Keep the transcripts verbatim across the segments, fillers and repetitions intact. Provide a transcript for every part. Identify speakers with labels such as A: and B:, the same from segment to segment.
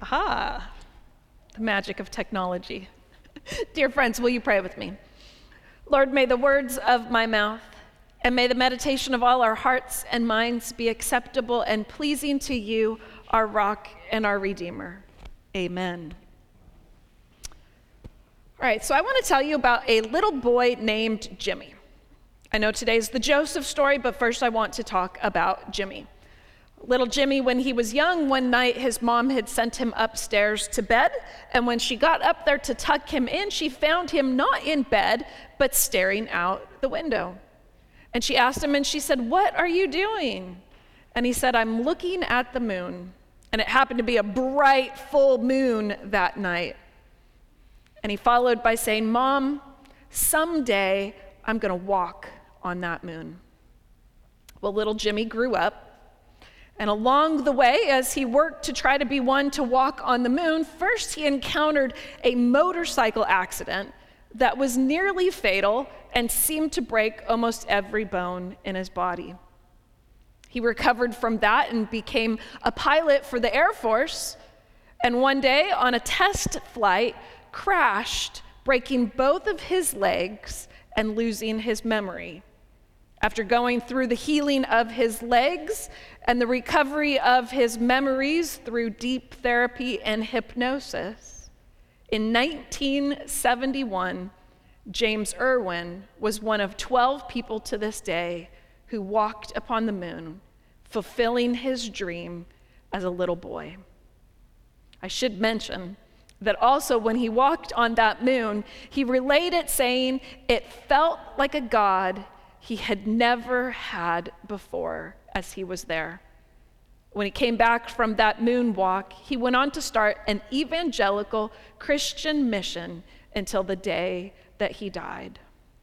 A: Aha, the magic of technology. Dear friends, will you pray with me? Lord, may the words of my mouth and may the meditation of all our hearts and minds be acceptable and pleasing to you, our rock and our redeemer. Amen. All right, so I want to tell you about a little boy named Jimmy. I know today's the Joseph story, but first I want to talk about Jimmy. Little Jimmy, when he was young, one night his mom had sent him upstairs to bed, and when she got up there to tuck him in, she found him not in bed, but staring out the window. And she asked him and she said, "What are you doing?" And he said, "I'm looking at the moon." And it happened to be a bright, full moon that night. And he followed by saying, "Mom, someday I'm gonna walk on that moon." Well, little Jimmy grew up. And along the way, as he worked to try to be one to walk on the moon, first he encountered a motorcycle accident that was nearly fatal and seemed to break almost every bone in his body. He recovered from that and became a pilot for the Air Force, and one day on a test flight, crashed, breaking both of his legs and losing his memory. After going through the healing of his legs and the recovery of his memories through deep therapy and hypnosis, in nineteen seventy-one, James Irwin was one of twelve people to this day who walked upon the moon, fulfilling his dream as a little boy. I should mention that also when he walked on that moon, he relayed it saying it felt like a God he had never had before as he was there. When he came back from that moonwalk, he went on to start an evangelical Christian mission until the day that he died.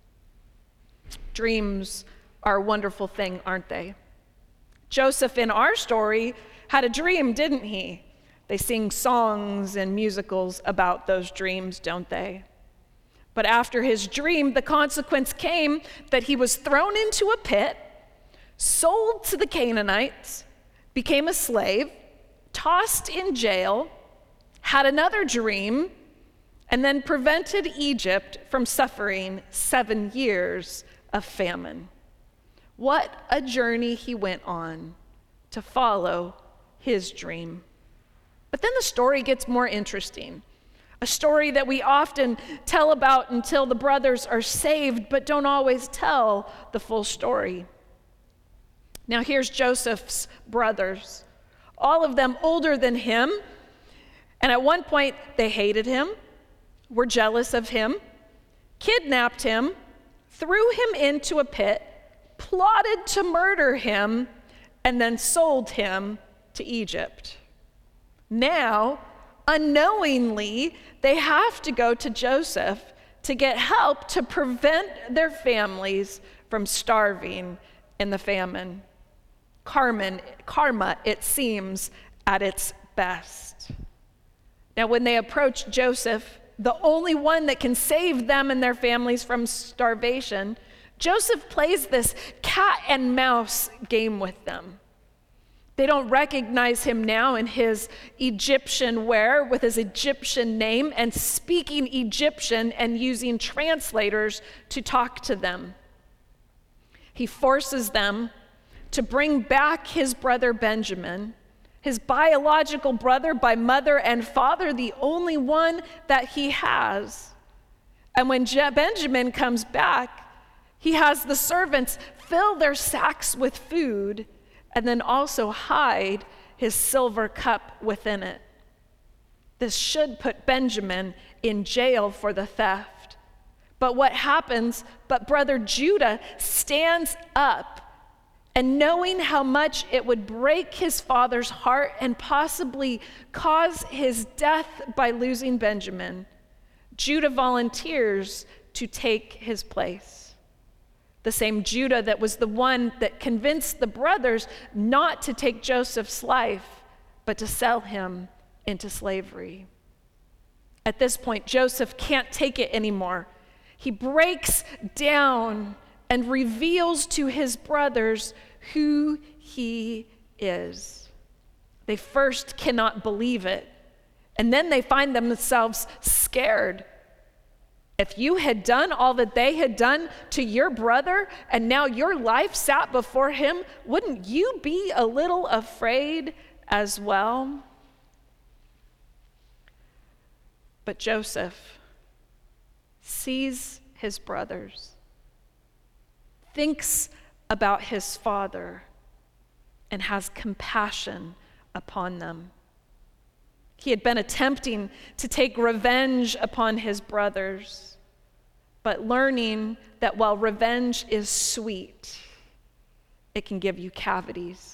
A: Dreams are a wonderful thing, aren't they? Joseph in our story had a dream, didn't he? They sing songs and musicals about those dreams, don't they? But after his dream, the consequence came that he was thrown into a pit, sold to the Canaanites, became a slave, tossed in jail, had another dream, and then prevented Egypt from suffering seven years of famine. What a journey he went on to follow his dream. But then the story gets more interesting. A story that we often tell about until the brothers are saved, but don't always tell the full story. Now here's Joseph's brothers, all of them older than him, and at one point they hated him, were jealous of him, kidnapped him, threw him into a pit, plotted to murder him, and then sold him to Egypt. Now, unknowingly, they have to go to Joseph to get help to prevent their families from starving in the famine. Carmen, karma, it seems, at its best. Now, when they approach Joseph, the only one that can save them and their families from starvation, Joseph plays this cat and mouse game with them. They don't recognize him now in his Egyptian wear with his Egyptian name and speaking Egyptian and using translators to talk to them. He forces them to bring back his brother Benjamin, his biological brother by mother and father, the only one that he has. And when Je- Benjamin comes back, he has the servants fill their sacks with food and then also hide his silver cup within it. This should put Benjamin in jail for the theft. But what happens, but brother Judah stands up, and knowing how much it would break his father's heart and possibly cause his death by losing Benjamin, Judah volunteers to take his place. The same Judah that was the one that convinced the brothers not to take Joseph's life, but to sell him into slavery. At this point, Joseph can't take it anymore. He breaks down and reveals to his brothers who he is. They first cannot believe it. And then they find themselves scared. If you had done all that they had done to your brother, and now your life sat before him, wouldn't you be a little afraid as well? But Joseph sees his brothers, thinks about his father, and has compassion upon them. He had been attempting to take revenge upon his brothers, but learning that while revenge is sweet, it can give you cavities.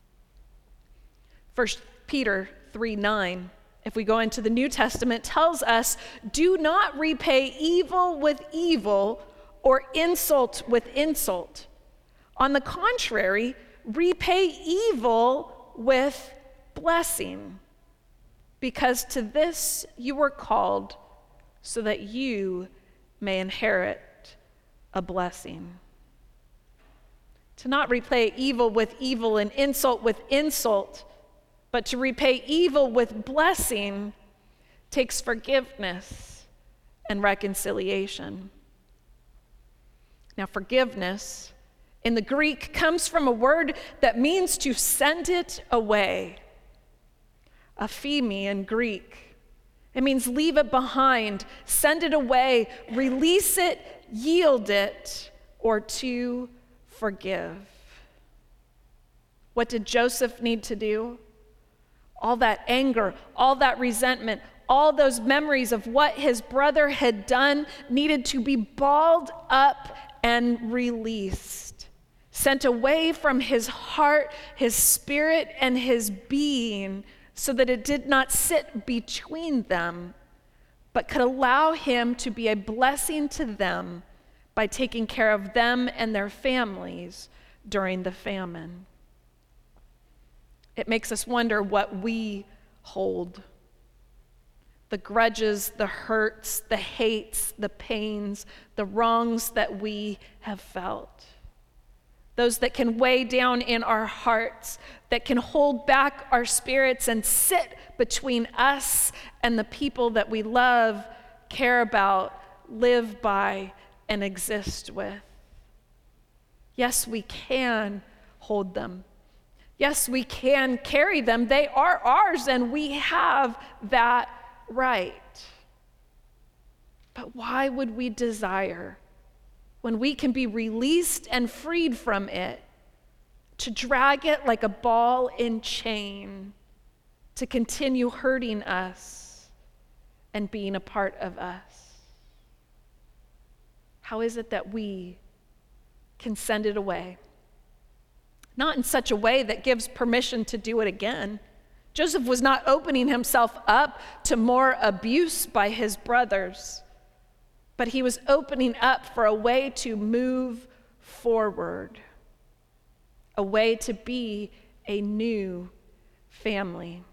A: First Peter three nine, if we go into the New Testament, tells us, do not repay evil with evil or insult with insult. On the contrary, repay evil with blessing, because to this you were called, so that you may inherit a blessing. To not repay evil with evil and insult with insult, but to repay evil with blessing takes forgiveness and reconciliation. Now, forgiveness in the Greek comes from a word that means to send it away. Aphemi in Greek. It means leave it behind, send it away, release it, yield it, or to forgive. What did Joseph need to do? All that anger, all that resentment, all those memories of what his brother had done needed to be balled up and released, sent away from his heart, his spirit, and his being, so that it did not sit between them, but could allow him to be a blessing to them by taking care of them and their families during the famine. It makes us wonder what we hold. The grudges, the hurts, the hates, the pains, the wrongs that we have felt. Those that can weigh down in our hearts, that can hold back our spirits and sit between us and the people that we love, care about, live by, and exist with. Yes, we can hold them. Yes, we can carry them. They are ours, and we have that right. But why would we desire, when we can be released and freed from it, to drag it like a ball and chain, to continue hurting us and being a part of us? How is it that we can send it away? Not in such a way that gives permission to do it again. Joseph was not opening himself up to more abuse by his brothers, but he was opening up for a way to move forward, a way to be a new family.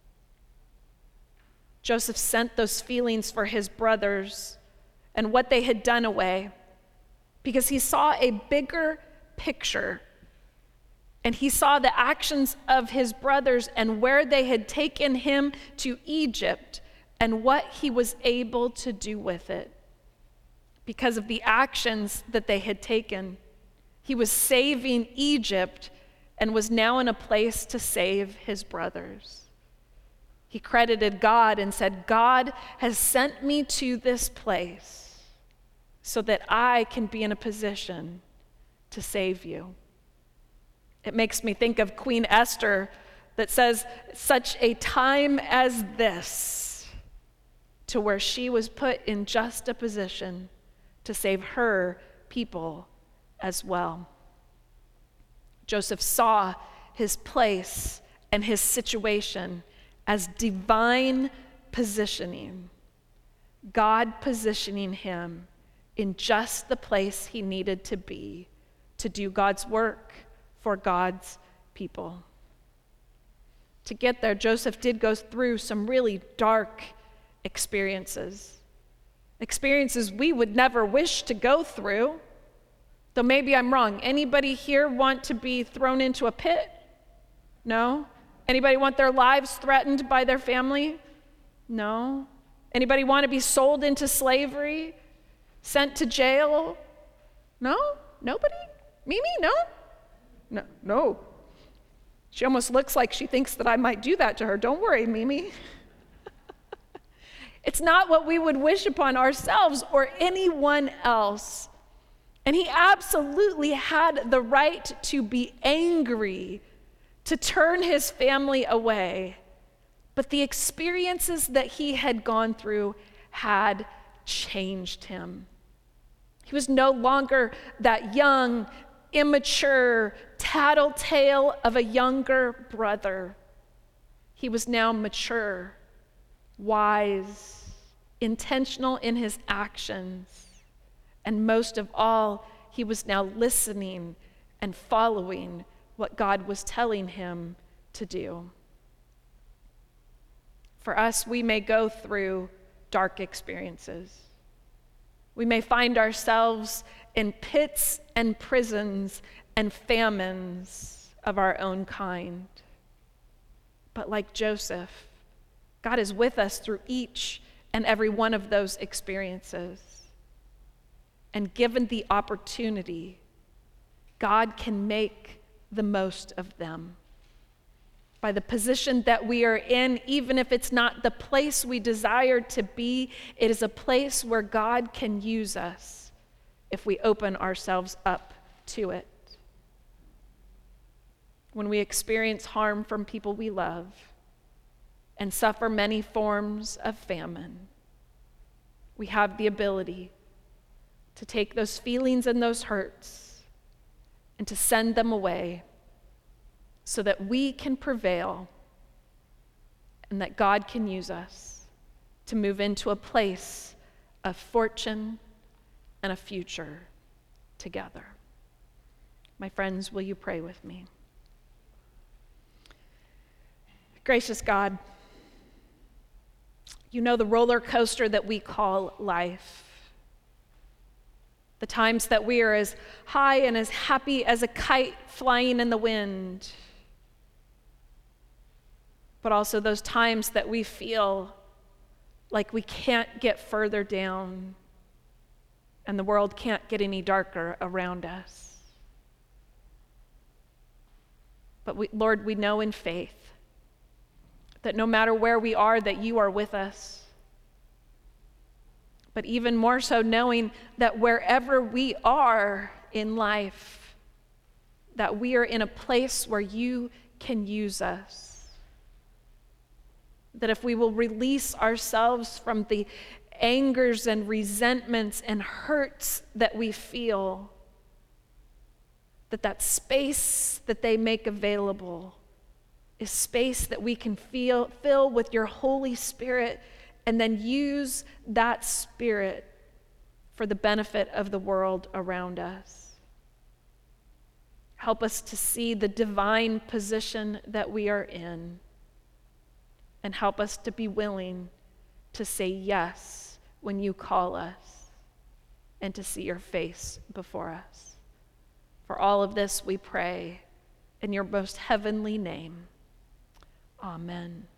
A: Joseph sent those feelings for his brothers and what they had done away because he saw a bigger picture. And he saw the actions of his brothers and where they had taken him to Egypt and what he was able to do with it. Because of the actions that they had taken, he was saving Egypt and was now in a place to save his brothers. He credited God and said, God has sent me to this place so that I can be in a position to save you. It makes me think of Queen Esther that says, such a time as this, to where she was put in just a position to save her people as well. Joseph saw his place and his situation as divine positioning, God positioning him in just the place he needed to be to do God's work for God's people. To get there, Joseph did go through some really dark experiences. Experiences we would never wish to go through. Though maybe I'm wrong. Anybody here want to be thrown into a pit? No? Anybody want their lives threatened by their family? No. Anybody want to be sold into slavery? Sent to jail? No? Nobody? Mimi? No? No. No. She almost looks like she thinks that I might do that to her. Don't worry, Mimi. It's not what we would wish upon ourselves or anyone else. And he absolutely had the right to be angry, to turn his family away. But the experiences that he had gone through had changed him. He was no longer that young, immature tattletale of a younger brother. He was now mature, wise, intentional in his actions. And most of all, he was now listening and following what God was telling him to do. For us, we may go through dark experiences. We may find ourselves in pits and prisons and famines of our own kind. But like Joseph, God is with us through each and every one of those experiences. And given the opportunity, God can make the most of them. By the position that we are in, even if it's not the place we desire to be, it is a place where God can use us if we open ourselves up to it. When we experience harm from people we love and suffer many forms of famine, we have the ability to take those feelings and those hurts and to send them away so that we can prevail and that God can use us to move into a place of fortune and a future together. My friends, will you pray with me? Gracious God, you know the roller coaster that we call life. The times that we are as high and as happy as a kite flying in the wind. But also those times that we feel like we can't get further down and the world can't get any darker around us. But we, Lord, we know in faith that no matter where we are, that you are with us. But even more so knowing that wherever we are in life, that we are in a place where you can use us. That if we will release ourselves from the angers and resentments and hurts that we feel, that that space that they make available is space that we can feel, fill with your Holy Spirit, and then use that Spirit for the benefit of the world around us. Help us to see the divine position that we are in, and help us to be willing to say yes when you call us, and to see your face before us. For all of this we pray in your most heavenly name. Amen.